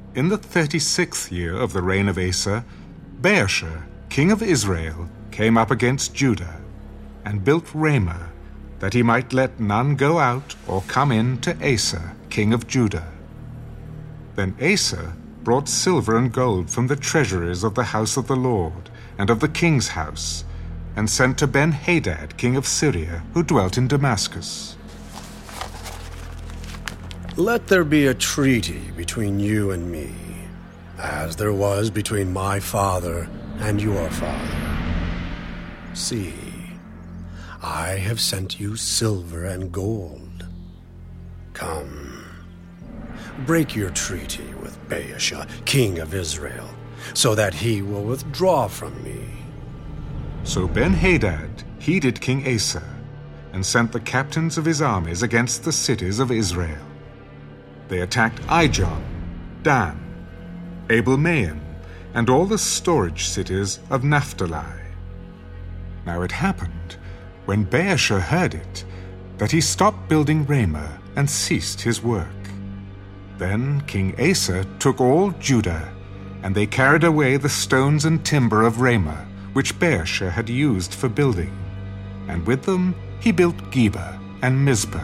In the 36th year of the reign of Asa, Baasha, king of Israel, came up against Judah, and built Ramah, that he might let none go out or come in to Asa, king of Judah. Then Asa brought silver and gold from the treasuries of the house of the Lord and of the king's house, and sent to Ben-Hadad, king of Syria, who dwelt in Damascus. Let there be a treaty between you and me, as there was between my father and your father. See, I have sent you silver and gold. Come, break your treaty with Baasha, king of Israel, so that he will withdraw from me. So Ben-Hadad heeded King Asa, and sent the captains of his armies against the cities of Israel. They attacked Ijon, Dan, Abel-Maim, and all the storage cities of Naphtali. Now it happened, when Baasha heard it, that he stopped building Ramah and ceased his work. Then King Asa took all Judah, and they carried away the stones and timber of Ramah, which Baasha had used for building, and with them he built Geba and Mizpah.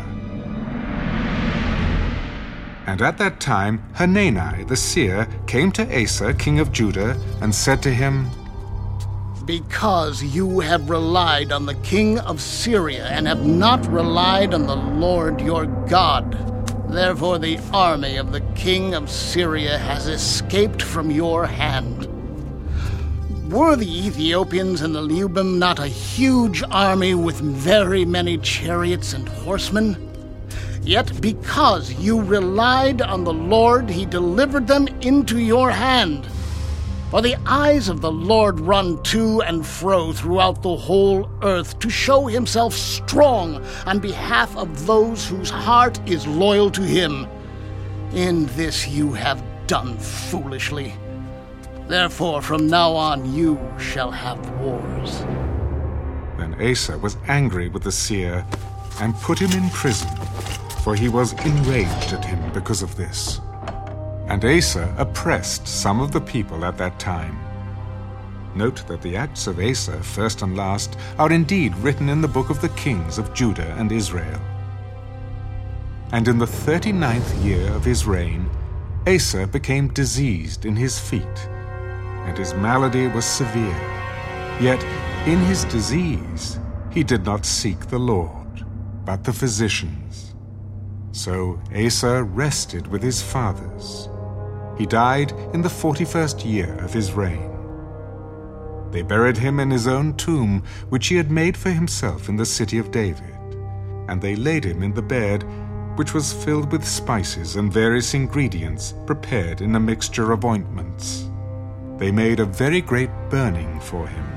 And at that time Hanani the seer came to Asa, king of Judah, and said to him, Because you have relied on the king of Syria and have not relied on the Lord your God, therefore the army of the king of Syria has escaped from your hand. Were the Ethiopians and the Lubim not a huge army with very many chariots and horsemen? Yet because you relied on the Lord, he delivered them into your hand. For the eyes of the Lord run to and fro throughout the whole earth to show himself strong on behalf of those whose heart is loyal to him. In this you have done foolishly. Therefore from now on you shall have wars. Then Asa was angry with the seer and put him in prison, for he was enraged at him because of this. And Asa oppressed some of the people at that time. Note that the acts of Asa, first and last, are indeed written in the book of the kings of Judah and Israel. And in the 39th year of his reign, Asa became diseased in his feet, and his malady was severe. Yet in his disease he did not seek the Lord, but the physicians. So Asa rested with his fathers. He died in the 41st year of his reign. They buried him in his own tomb, which he had made for himself in the city of David. And they laid him in the bed, which was filled with spices and various ingredients prepared in a mixture of ointments. They made a very great burning for him.